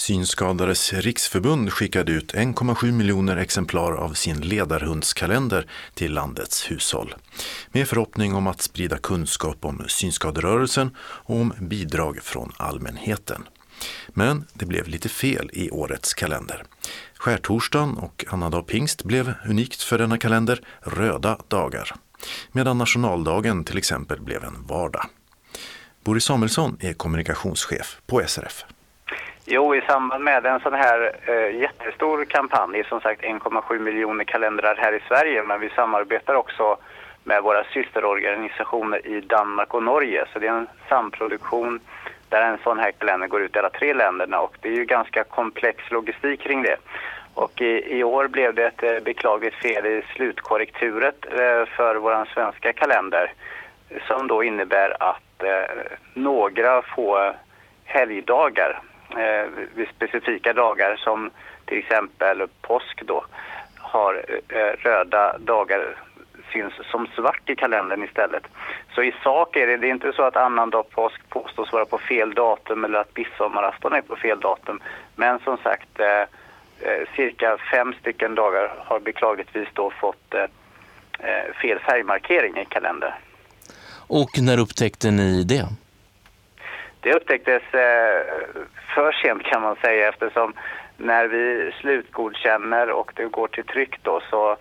Synskadades riksförbund skickade ut 1,7 miljoner exemplar av sin ledarhundskalender till landets hushåll. Med förhoppning om att sprida kunskap om synskaderörelsen och om bidrag från allmänheten. Men det blev lite fel i årets kalender. Skärtorsdagen och annandag pingst blev unikt för denna kalender röda dagar. Medan nationaldagen till exempel blev en vardag. Boris Samuelsson är kommunikationschef på SRF. Jo, i samband med en sån här jättestor kampanj, som sagt 1,7 miljoner kalendrar här i Sverige, men vi samarbetar också med våra systerorganisationer i Danmark och Norge. Så det är en samproduktion där en sån här kalender går ut i alla 3 länderna, och det är ju ganska komplex logistik kring det. Och i år blev det ett beklagligt fel i slutkorrekturet för våran svenska kalender, som då innebär att några få helgdagar vid specifika dagar, som till exempel påsk då, har röda dagar syns som svart i kalendern istället. Så i sak är det inte så att annandag påsk påstås vara på fel datum eller att midsommarafton är på fel datum. Men som sagt, cirka 5 stycken dagar har beklagligtvis då fått fel färgmarkering i kalendern. Och när upptäckte ni det? Det upptäcktes för sent kan man säga, eftersom när vi slutgodkänner och det går till tryck då, så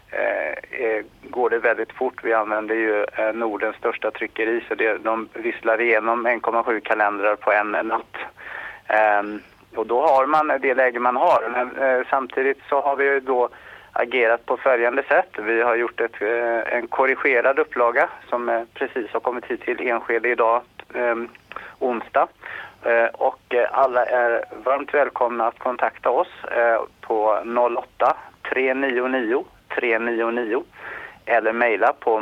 går det väldigt fort. Vi använder ju Nordens största tryckeri, så de visslar igenom 1,7 kalendrar på en natt. Och då har man det läge man har. Men samtidigt så har vi då agerat på följande sätt. Vi har gjort en korrigerad upplaga som precis har kommit hit till Enskede idag, onsdag. Och alla är varmt välkomna att kontakta oss på 08 399 399 eller mejla på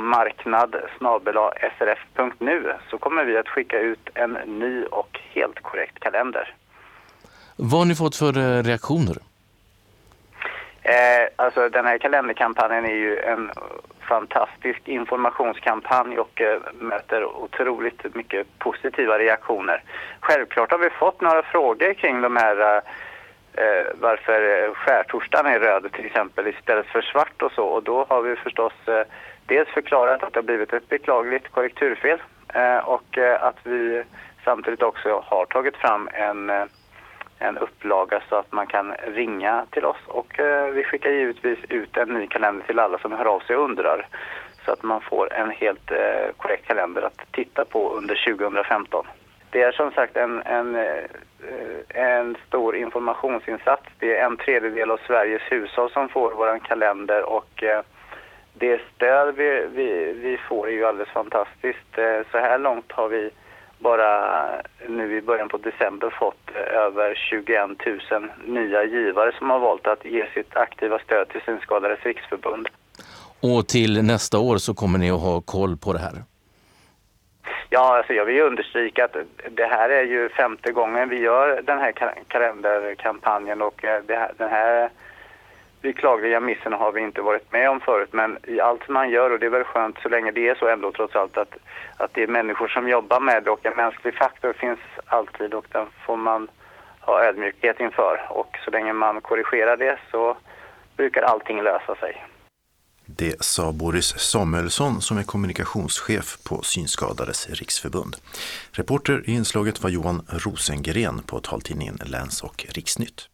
marknad@srf.nu, så kommer vi att skicka ut en ny och helt korrekt kalender. Vad har ni fått för reaktioner? Alltså den här kalenderkampanjen är ju en fantastisk informationskampanj och möter otroligt mycket positiva reaktioner. Självklart har vi fått några frågor kring de här varför skärtorsdagen är röd till exempel istället för svart och så, och då har vi förstås dels förklarat att det har blivit ett beklagligt korrekturfel och att vi samtidigt också har tagit fram en upplaga så att man kan ringa till oss, och vi skickar givetvis ut en ny kalender till alla som hör av sig och undrar, så att man får en helt korrekt kalender att titta på under 2015. Det är som sagt en stor informationsinsats. Det är 1/3 av Sveriges hushåll som får våran kalender, och det stöd vi får är ju alldeles fantastiskt. Så här långt har vi bara nu i början på december fått över 21 000 nya givare som har valt att ge sitt aktiva stöd till Synskadades riksförbund. Och till nästa år så kommer ni att ha koll på det här? Ja, alltså jag vill understryka att det här är ju 5:e gången vi gör den här kalenderkampanjen, och den här beklagliga missen har vi inte varit med om förut, men i allt man gör, och det är väl skönt så länge det är så ändå trots allt, att det är människor som jobbar med det, och en mänsklig faktor finns alltid, och den får man ha ödmjukhet inför, och så länge man korrigerar det så brukar allting lösa sig. Det sa Boris Samuelsson som är kommunikationschef på Synskadades riksförbund. Reporter i inslaget var Johan Rosengren på taltidningen Läns- och Riksnytt.